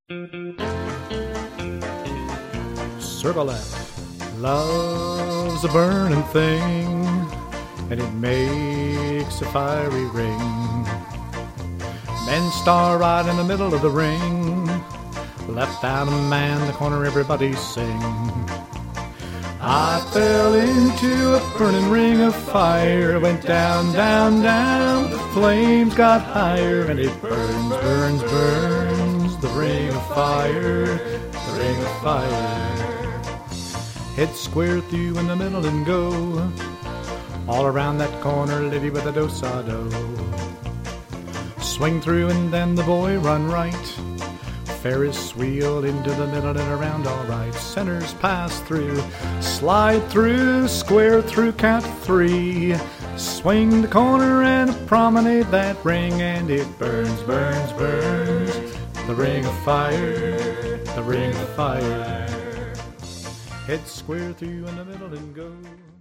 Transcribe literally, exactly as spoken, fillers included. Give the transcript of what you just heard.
Servalette loves a burning thing, and it makes a fiery ring. Men star right in the middle of the ring. Left out a man, the corner everybody sing. I fell into a burning ring of fire. Went down, down, down. The flames got higher, and it burns, burns, burns. The ring of fire, the ring of fire. Head square through in the middle and go all around that corner, Liddy with a do-sa-do. Swing through and then the boy run right. Ferris wheel into the middle and around all right. Centers pass through, slide through, square through, count three. Swing the corner and promenade that ring, and it burns, burns, burns. The ring of fire, the ring of fire. Head square through in the middle and go.